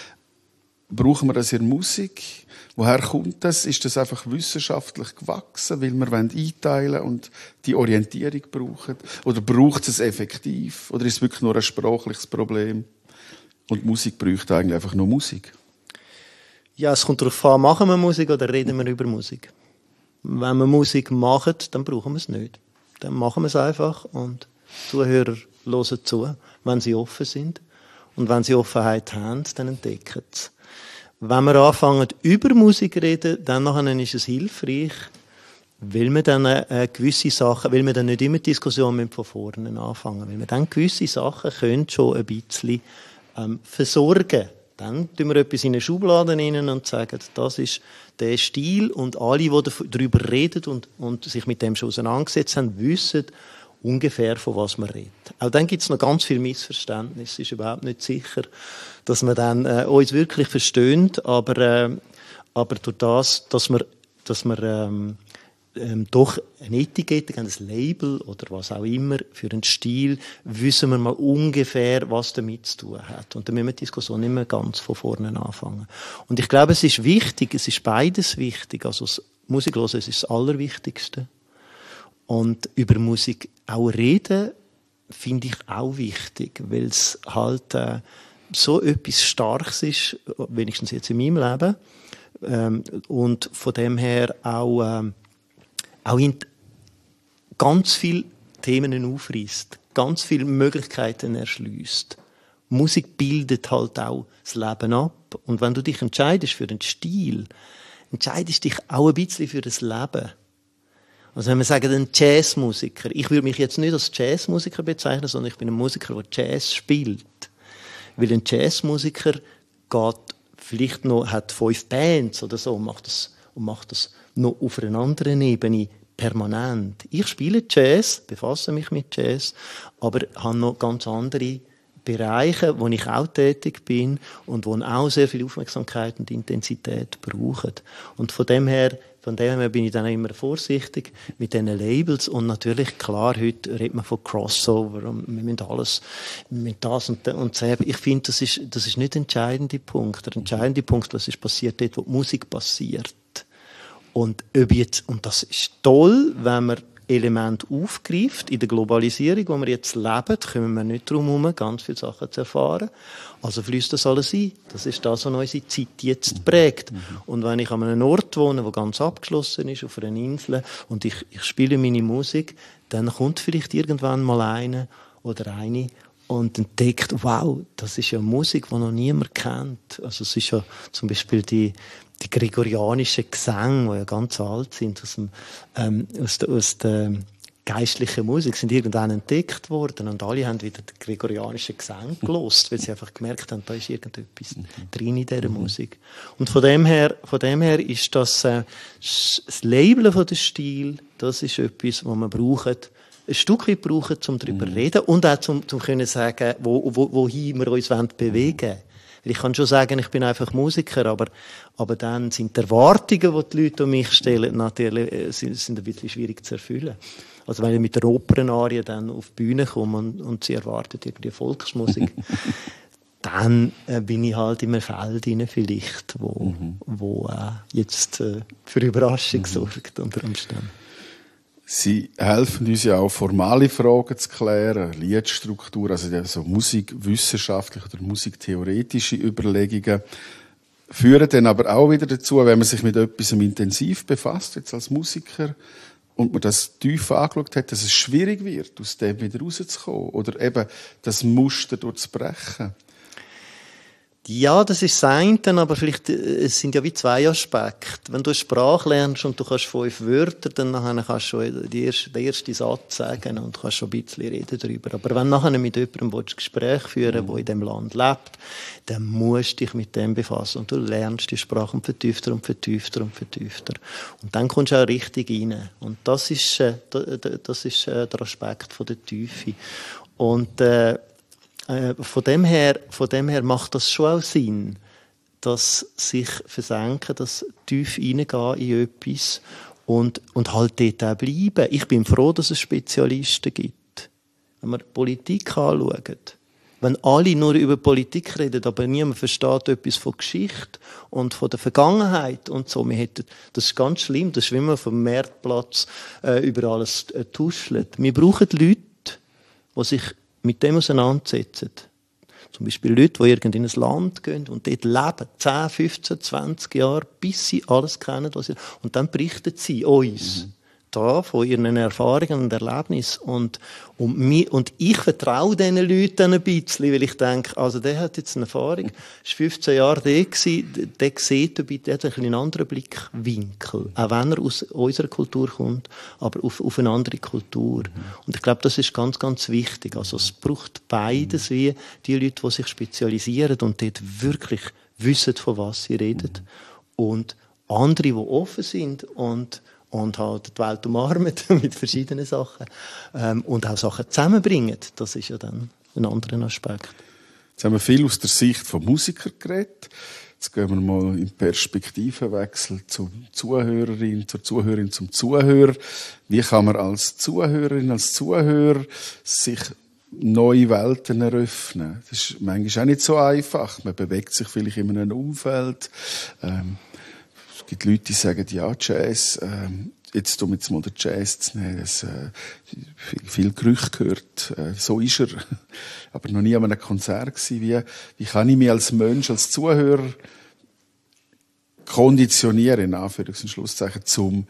Brauchen wir das in der Musik? Woher kommt das? Ist das einfach wissenschaftlich gewachsen, weil wir einteilen und die Orientierung brauchen? Oder braucht es effektiv? Oder ist es wirklich nur ein sprachliches Problem? Und Musik bräuchte eigentlich einfach nur Musik? Ja, es kommt darauf an, machen wir Musik oder reden wir über Musik? Wenn wir Musik machen, dann brauchen wir es nicht. Dann machen wir es einfach und die Zuhörer hören zu, wenn sie offen sind. Und wenn sie Offenheit haben, dann entdecken sie es. Wenn wir anfangen, über Musik zu reden, dann nachher ist es hilfreich, weil wir dann äh, gewisse Sachen, weil wir dann nicht immer die Diskussion von vorne anfangen, weil wir dann gewisse Sachen können schon ein bisschen ähm, versorgen. Dann tun wir etwas in eine Schublade rein und sagen, das ist der Stil, und alle, die darüber reden und, und sich mit dem schon auseinandergesetzt haben, wissen ungefähr, von was man redet. Auch dann gibt es noch ganz viel Missverständnis. Es ist überhaupt nicht sicher, dass man dann äh, uns wirklich versteht, aber, äh, aber durch das, dass wir, dass wir ähm, ähm, doch eine Etikette, ein Label oder was auch immer für einen Stil, wissen wir mal ungefähr, was damit zu tun hat. Und dann müssen wir die Diskussion nicht mehr ganz von vorne anfangen. Und ich glaube, es ist wichtig, es ist beides wichtig. Also das Musik hören, es ist das Allerwichtigste. Und über Musik auch reden, finde ich auch wichtig, weil es halt äh, so etwas Starkes ist, wenigstens jetzt in meinem Leben, ähm, und von dem her auch, ähm, auch in ganz viele Themen aufreißt, ganz viele Möglichkeiten erschließt. Musik bildet halt auch das Leben ab. Und wenn du dich entscheidest für den Stil, entscheidest dich auch ein bisschen für das Leben. Also wenn wir sagen, ein Jazzmusiker, ich würde mich jetzt nicht als Jazzmusiker bezeichnen, sondern ich bin ein Musiker, der Jazz spielt. Weil ein Jazzmusiker geht vielleicht noch, hat fünf Bands oder so und macht das, und macht das noch auf einer anderen Ebene permanent. Ich spiele Jazz, befasse mich mit Jazz, aber habe noch ganz andere Bereiche, wo ich auch tätig bin und wo auch sehr viel Aufmerksamkeit und Intensität brauchen. Und von dem her, von dem her bin ich dann immer vorsichtig mit diesen Labels. Und natürlich, klar, heute redet man von Crossover und wir müssen alles mit das und das. Und ich finde, das ist, das ist nicht der entscheidende Punkt. Der entscheidende Punkt, was ist passiert dort, wo die Musik passiert. Und ob jetzt, und das ist toll, wenn man Element aufgreift. In der Globalisierung, wo wir jetzt leben, kommen wir nicht darum herum, ganz viele Sachen zu erfahren. Also fließt das alles ein. Das ist das, was unsere Zeit jetzt prägt. Mhm. Und wenn ich an einem Ort wohne, der ganz abgeschlossen ist, auf einer Insel, und ich, ich spiele meine Musik, dann kommt vielleicht irgendwann mal einer oder eine und entdeckt, wow, das ist ja Musik, die noch niemand kennt. Also es ist ja zum Beispiel die die gregorianischen Gesänge, die ja ganz alt sind, aus, dem, ähm, aus, der, aus der geistlichen Musik, sind irgendwann entdeckt worden und alle haben wieder die gregorianischen Gesänge gelost, weil sie einfach gemerkt haben, da ist irgendetwas mhm. drin in dieser mhm. Musik. Und von dem her, von dem her ist das, äh, das Labeln von dem Stil, das ist etwas, was man braucht, ein Stück weit brauchen, um darüber zu mhm. reden und auch um, um können sagen, wo, wo, wohin wir uns bewegen wollen. Ich kann schon sagen, ich bin einfach Musiker, aber, aber dann sind die Erwartungen, die die Leute an mich stellen, natürlich, sind, sind ein bisschen schwierig zu erfüllen. Also wenn ich mit der Opernarie dann auf die Bühne komme und, und sie erwartet irgendwie Volksmusik, dann äh, bin ich halt in einem Feld rein vielleicht, wo, mhm. wo äh, jetzt äh, für Überraschung mhm. sorgt unter Umständen. Sie helfen uns ja auch, formale Fragen zu klären, Liedstruktur, also so musikwissenschaftliche oder musiktheoretische Überlegungen, führen dann aber auch wieder dazu, wenn man sich mit etwas intensiv befasst, jetzt als Musiker, und man das tief angeschaut hat, dass es schwierig wird, aus dem wieder rauszukommen oder eben das Muster durchzubrechen. Ja, das ist das eine, aber vielleicht, es sind ja wie zwei Aspekte. Wenn du eine Sprache lernst und du kannst fünf Wörter, dann nachher kannst du schon den ersten, den ersten Satz sagen und kannst schon ein bisschen reden darüber. Aber wenn du nachher mit jemandem ein Gespräch führen willst, der in diesem Land lebt, dann musst du dich mit dem befassen und du lernst die Sprache und vertiefter und vertiefter und vertiefter. Und dann kommst du auch richtig rein. Und das ist, äh, das ist äh, der Aspekt von der Tiefe. Und, äh, Von dem her, von dem her macht das schon auch Sinn, dass sich versenken, dass tief reingehen in etwas und, und halt dort auch bleiben. Ich bin froh, dass es Spezialisten gibt. Wenn wir Politik anschauen, wenn alle nur über Politik reden, aber niemand versteht etwas von Geschichte und von der Vergangenheit und so, wir hätten, das ist ganz schlimm, das ist wie man vom Marktplatz äh, über alles äh, tuschelt. Wir brauchen Leute, die sich mit dem auseinandersetzen. Zum Beispiel Leute, die irgend in ein Land gehen und dort leben, zehn, fünfzehn, zwanzig Jahre, bis sie alles kennen, was sie, und dann berichten sie uns. Mhm. Da, von ihren Erfahrungen und Erlebnissen. Und, und, mi, und ich vertraue diesen Leuten ein bisschen, weil ich denke, also der hat jetzt eine Erfahrung, ist fünfzehn Jahre da gewesen, der sieht dabei, der hat einen anderen Blickwinkel. Auch wenn er aus unserer Kultur kommt, aber auf, auf eine andere Kultur. Mhm. Und ich glaube, das ist ganz, ganz wichtig. Also es braucht beides, mhm. wie die Leute, die sich spezialisieren und dort wirklich wissen, von was sie reden. Mhm. Und andere, die offen sind und und halt die Welt umarmen mit verschiedenen Sachen ähm, und auch Sachen zusammenbringen. Das ist ja dann ein anderer Aspekt. Jetzt haben wir viel aus der Sicht von Musikern geredet. Jetzt gehen wir mal in Perspektivenwechsel zur Zuhörerin, zur Zuhörerin, zum Zuhörer. Wie kann man als Zuhörerin, als Zuhörer sich neue Welten eröffnen? Das ist manchmal auch nicht so einfach. Man bewegt sich vielleicht in einem Umfeld. Ähm, Es gibt Leute, die sagen, ja, Jazz, äh, jetzt um jetzt mal den Jazz zu nehmen, das, äh, viel, viel Gerücht gehört, äh, so ist er. Aber noch nie an einem Konzert gewesen. Wie, wie kann ich mich als Mensch, als Zuhörer konditionieren, in Anführungs- und Schlusszeichen, zum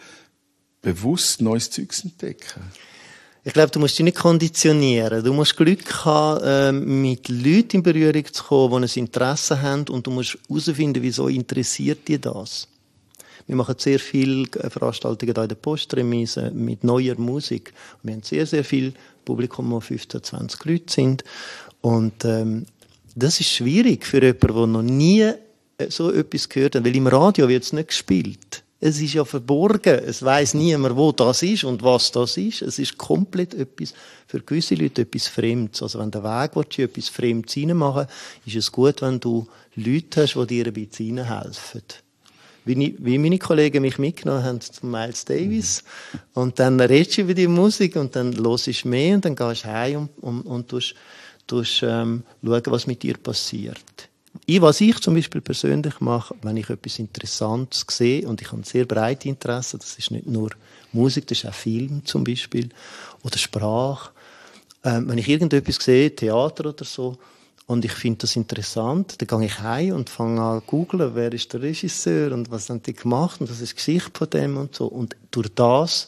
bewusst neues Zeug zu entdecken? Ich glaube, du musst dich nicht konditionieren. Du musst Glück haben, äh, mit Leuten in Berührung zu kommen, die ein Interesse haben, und du musst herausfinden, wieso interessiert dich das. Wir machen sehr viele Veranstaltungen hier in der Postremise mit neuer Musik. Wir haben sehr, sehr viel Publikum, wo fünfzehn, zwanzig Leute sind. Und ähm, das ist schwierig für jemanden, der noch nie so etwas gehört hat, weil im Radio wird es nicht gespielt. Es ist ja verborgen. Es weiss niemand, wo das ist und was das ist. Es ist komplett etwas, für gewisse Leute etwas Fremdes. Also wenn der Weg willst, etwas Fremdes reinmachen, ist es gut, wenn du Leute hast, die dir ein bisschen reinhelfen. Wie, wie meine Kollegen mich mitgenommen haben zu Miles Davis. Und dann redest du über die Musik und dann hörst du mehr und dann gehst du heim und, und, und tust, tust, ähm, schauen, was mit dir passiert. Ich, was ich zum Beispiel persönlich mache, wenn ich etwas Interessantes sehe, und ich habe sehr breite Interessen, das ist nicht nur Musik, das ist auch Film zum Beispiel, oder Sprache. Ähm, wenn ich irgendetwas sehe, Theater oder so, und ich finde das interessant, dann gehe ich heim und fange an zu googeln, wer ist der Regisseur und was haben die gemacht und was ist das Gesicht von dem und so. Und durch das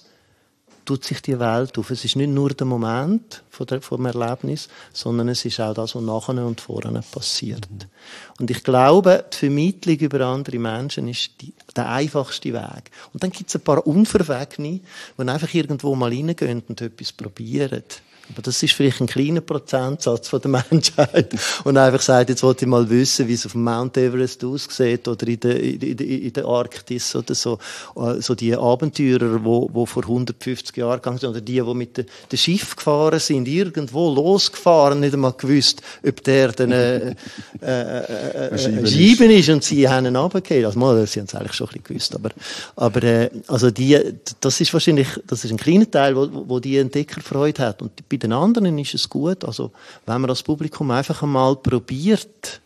tut sich die Welt auf. Es ist nicht nur der Moment von der, vom Erlebnis, sondern es ist auch das, was nachher und vorne passiert. Und ich glaube, die Vermittlung über andere Menschen ist die, der einfachste Weg. Und dann gibt es ein paar Unverwegene, die einfach irgendwo mal reingehen und etwas probieren. Aber das ist vielleicht ein kleiner Prozentsatz von der Menschheit. Und einfach sagt, jetzt wollte ich mal wissen, wie es auf dem Mount Everest aussieht oder in der, in der, in der Arktis oder so. So die Abenteurer, die, die vor hundertfünfzig Jahren gegangen sind, oder die, die mit dem Schiff gefahren sind, irgendwo losgefahren, nicht einmal gewusst, ob der dann äh, äh, äh, äh, Scheiben ist und sie haben ihn runtergefallen. Also mal, sie haben es eigentlich schon ein bisschen gewusst. Aber, aber äh, also die, das ist wahrscheinlich, das ist ein kleiner Teil, wo, wo die Entdeckerfreude hat. Und bei den anderen ist es gut, also wenn man das Publikum einfach einmal probiert,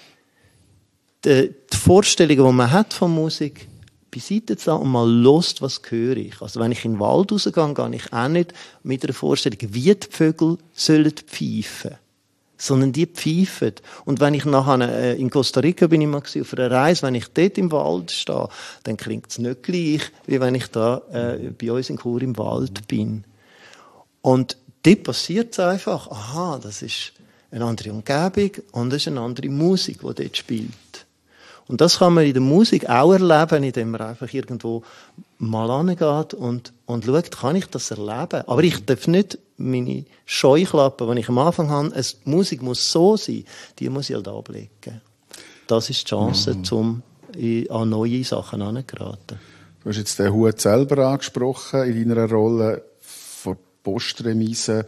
die, die Vorstellungen, die man hat von Musik, beiseite zu lassen und mal hört, was höre ich. Also wenn ich in den Wald rausgehe, gehe ich auch nicht mit einer Vorstellung, wie die Vögel sollen pfeifen, sondern die pfeifen. Und wenn ich nachher äh, in Costa Rica bin ich mal auf einer Reise, wenn ich dort im Wald stehe, dann klingt es nicht gleich, wie wenn ich da äh, bei uns in Chur im Wald bin. Und dort passiert es einfach, aha, das ist eine andere Umgebung und das ist eine andere Musik, die dort spielt. Und das kann man in der Musik auch erleben, indem man einfach irgendwo mal angeht und, und schaut, kann ich das erleben? Aber ich darf nicht meine Scheuklappen, die ich am Anfang habe, es, die Musik muss so sein, die muss ich halt ablegen. Das ist die Chance, mhm. um an neue Sachen herangeraten. Du hast jetzt den Hut selber angesprochen in deiner Rolle von Postremise,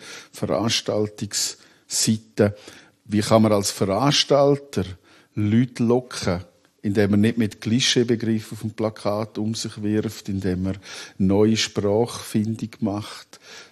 Veranstaltungsseite. Wie kann man als Veranstalter Leute locken, indem man nicht mit Klischeebegriffen auf dem Plakat um sich wirft, indem man neue Sprachfindung macht,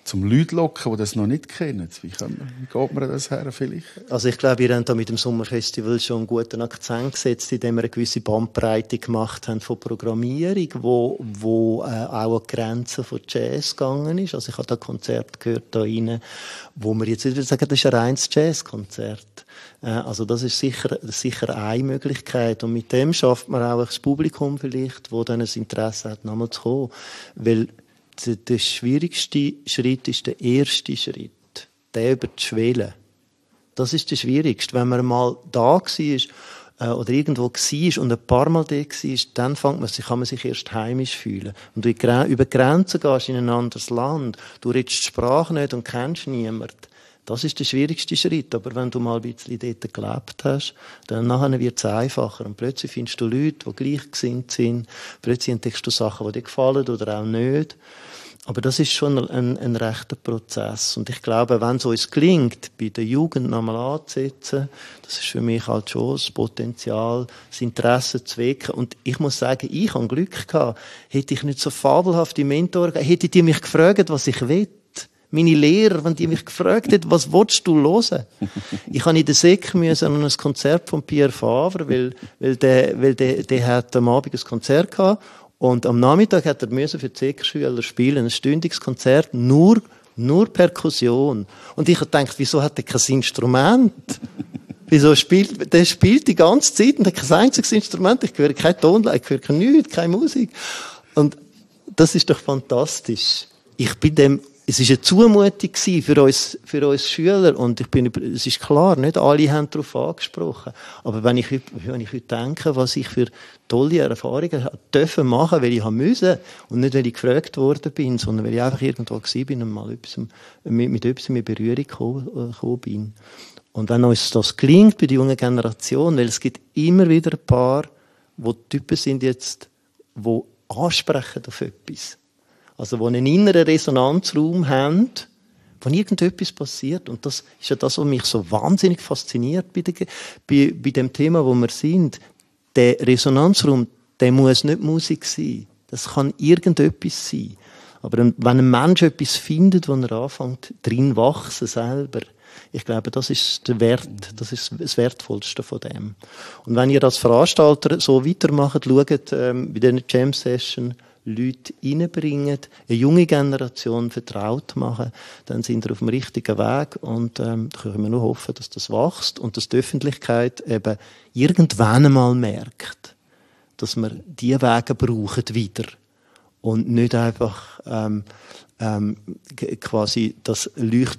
zum Leute locken, die das noch nicht kennen? Wie, kann man, wie geht man das her vielleicht? Also ich glaube, wir haben da mit dem Sommerfestival schon einen guten Akzent gesetzt, indem wir eine gewisse Bandbreite gemacht haben von Programmierung, wo, wo äh, auch an die Grenzen von Jazz gegangen ist. Also ich habe da Konzert gehört da rein, wo wir jetzt wieder sagen, das ist ein reines Jazzkonzert. Äh, also das ist sicher, sicher eine Möglichkeit. Und mit dem schafft man auch das Publikum vielleicht, wo dann ein Interesse hat, nochmal zu kommen. Weil der, der schwierigste Schritt ist der erste Schritt. Der über die Schwelle. Das ist der schwierigste. Wenn man mal da war, äh, oder irgendwo war und ein paar Mal da war, dann fängt man sich, kann man sich erst heimisch fühlen. Und du über Grenzen gehst in ein anderes Land, du redest die Sprache nicht und kennst niemanden. Das ist der schwierigste Schritt. Aber wenn du mal ein bisschen dort gelebt hast, dann nachher wird es einfacher. Und plötzlich findest du Leute, die gleichgesinnt sind. Plötzlich entdeckst du Sachen, die dir gefallen oder auch nicht. Aber das ist schon ein, ein rechter Prozess. Und ich glaube, wenn es uns gelingt, bei der Jugend nochmal anzusetzen, das ist für mich halt schon das Potenzial, das Interesse zu wecken. Und ich muss sagen, ich habe Glück gehabt. Hätte ich nicht so fabelhafte Mentoren gehabt, hättet ihr mich gefragt, was ich will. Meine Lehrer, wenn die mich gefragt hätten, was willst du hören? Ich habe in der Sek müssen an ein Konzert von Pierre Favre, weil, weil der, weil der, der hat am Abend ein Konzert gehabt. Und am Nachmittag hat er müssen für die Sek-Schüler spielen, ein stündiges Konzert, nur, nur Perkussion. Und ich habe gedacht, wieso hat er kein Instrument? Wieso spielt, der spielt die ganze Zeit und hat kein einziges Instrument. Ich höre kein Tonlein, ich höre nichts, keine Musik. Und das ist doch fantastisch. Ich bin dem, es war eine Zumutung für uns, für uns Schüler. Und ich bin, es ist klar, nicht alle haben darauf angesprochen. Aber wenn ich, wenn ich heute denke, was ich für tolle Erfahrungen dürfen machen, weil ich haben müssen. Und nicht, weil ich gefragt worden bin, sondern weil ich einfach irgendwo gewesen bin und mal etwas, mit, mit etwas in Berührung gekommen, gekommen bin. Und wenn uns das gelingt bei der jungen Generation, weil es gibt immer wieder ein paar, die Typen sind jetzt, die ansprechen auf etwas. Also, die einen inneren Resonanzraum haben, wo irgendetwas passiert. Und das ist ja das, was mich so wahnsinnig fasziniert bei, der, bei, bei dem Thema, wo wir sind. Der Resonanzraum, der muss nicht Musik sein. Das kann irgendetwas sein. Aber wenn ein Mensch etwas findet, wo er anfängt, drin wachsen selber, ich glaube, das ist der Wert, das ist das Wertvollste von dem. Und wenn ihr als Veranstalter so weitermacht, schaut, ähm, bei diesen Jam-Session Leute reinbringen, eine junge Generation vertraut machen, dann sind wir auf dem richtigen Weg und ähm, da können wir nur hoffen, dass das wächst und dass die Öffentlichkeit eben irgendwann einmal merkt, dass wir diese Wege brauchen wieder und nicht einfach ähm, ähm, quasi das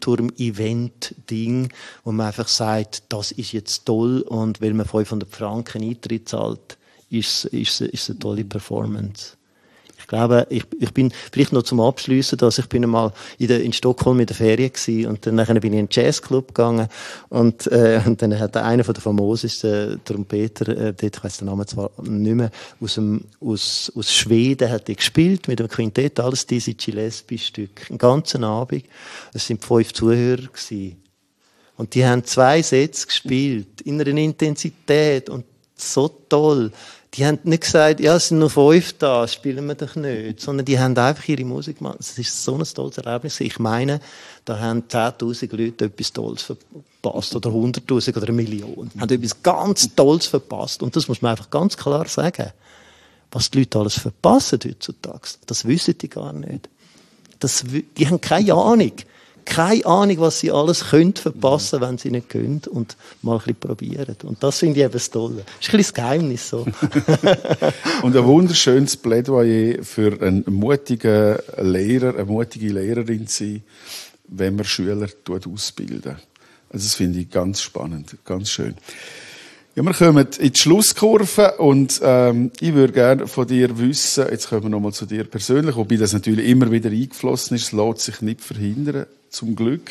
Leuchtturm-Event-Ding, wo man einfach sagt, das ist jetzt toll und weil man fünfhundert Franken Eintritt zahlt, ist es eine tolle Performance. Ich glaube, ich, ich bin, vielleicht noch zum Abschliessen, dass ich bin einmal in, der, in Stockholm in der Ferien gewesen und dann nachher bin ich in einen Jazzclub gegangen und, äh, und dann hat einer von der famosesten Trompeter, äh, dort, ich weiss den Namen zwar nicht mehr, aus, dem, aus, aus Schweden hat er gespielt mit einem Quintett, alles diese Gillespie-Stücke, einen ganzen Abend. Es sind fünf Zuhörer gewesen. Und die haben zwei Sätze gespielt, in einer Intensität und so toll. Die haben nicht gesagt, ja, es sind nur fünf da, spielen wir doch nicht. Sondern die haben einfach ihre Musik gemacht. Es ist so ein tolles Erlebnis. Ich meine, da haben zehntausend Leute etwas Tolles verpasst. Oder hunderttausend oder eine Million. Haben etwas ganz Tolles verpasst. Und das muss man einfach ganz klar sagen. Was die Leute alles verpassen heutzutage, das wissen die gar nicht. Das, die haben keine Ahnung. Keine Ahnung, was sie alles können verpassen, wenn sie nicht können und mal ein bisschen probieren. Und das finde ich eben das Tolle. Das ist ein bisschen das Geheimnis. So. Und ein wunderschönes Plädoyer für einen mutigen Lehrer, eine mutige Lehrerin sein, wenn man Schüler ausbilden. Also das finde ich ganz spannend, ganz schön. Ja, wir kommen in die Schlusskurve und ähm, ich würde gerne von dir wissen, jetzt kommen wir nochmal zu dir persönlich, wobei das natürlich immer wieder eingeflossen ist, es lässt sich nicht verhindern, zum Glück.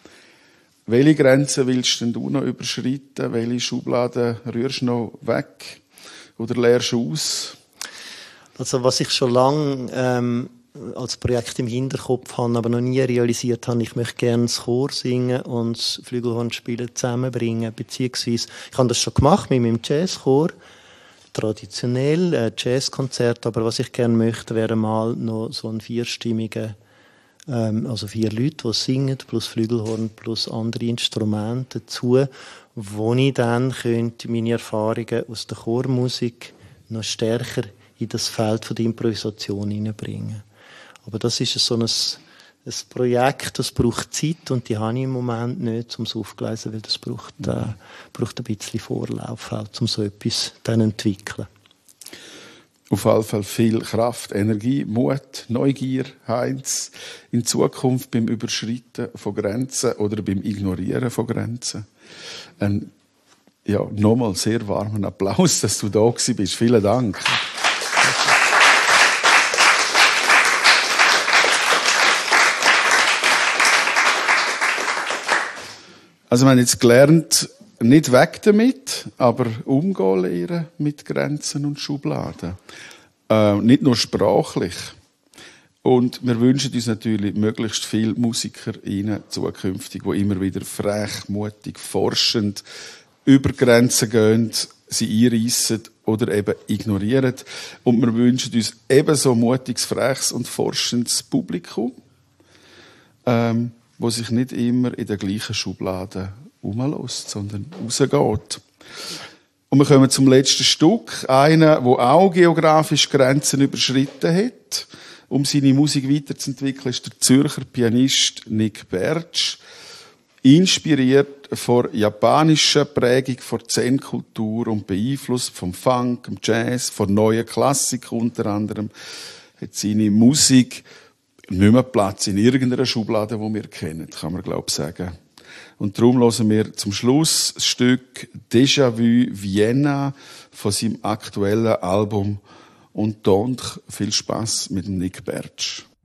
Welche Grenzen willst denn du noch überschreiten? Welche Schubladen rührst du noch weg oder leerst du aus? Also was ich schon lange ähm, als Projekt im Hinterkopf habe, aber noch nie realisiert habe, ich möchte gerne das Chor singen und das Flügelhornspielen zusammenbringen, beziehungsweise ich habe das schon gemacht mit meinem Jazzchor, traditionell äh, Jazzkonzert, aber was ich gerne möchte, wäre mal noch so ein vierstimmiger ähm, also vier Leute, die singen, plus Flügelhorn, plus andere Instrumente dazu, wo ich dann könnte meine Erfahrungen aus der Chormusik noch stärker in das Feld von der Improvisation hineinbringen. Aber das ist so ein, ein Projekt, das braucht Zeit und die habe ich im Moment nicht, um es aufzugleisen, weil das braucht, äh, braucht ein bisschen Vorlauf, halt, um so etwas dann zu entwickeln. Auf jeden Fall viel Kraft, Energie, Mut, Neugier, Heinz. In Zukunft beim Überschreiten von Grenzen oder beim Ignorieren von Grenzen. Ein, ja, nochmal sehr warmen Applaus, dass du da gewesen bist. Vielen Dank. Also wir haben jetzt gelernt, nicht weg damit, aber umgehen lernen mit Grenzen und Schubladen. Äh, nicht nur sprachlich. Und wir wünschen uns natürlich möglichst viele MusikerInnen zukünftig, die immer wieder frech, mutig, forschend über Grenzen gehen, sie einreissen oder eben ignorieren. Und wir wünschen uns ebenso mutiges, freches und forschendes Publikum, ähm, wo sich nicht immer in der gleichen Schublade rumlässt, sondern rausgeht. Und wir kommen zum letzten Stück. Einer, der auch geografisch Grenzen überschritten hat. Um seine Musik weiterzuentwickeln, ist der Zürcher Pianist Nick Bertsch. Inspiriert von japanischer Prägung, von Zen-Kultur und beeinflusst vom Funk, dem Jazz, von neuen Klassik unter anderem, hat seine Musik nicht mehr Platz in irgendeiner Schublade, die wir kennen, kann man, glaube ich, sagen. Und darum hören wir zum Schluss das Stück Déjà-vu Vienna von seinem aktuellen Album. Und donc viel Spaß mit dem Nick Bertsch.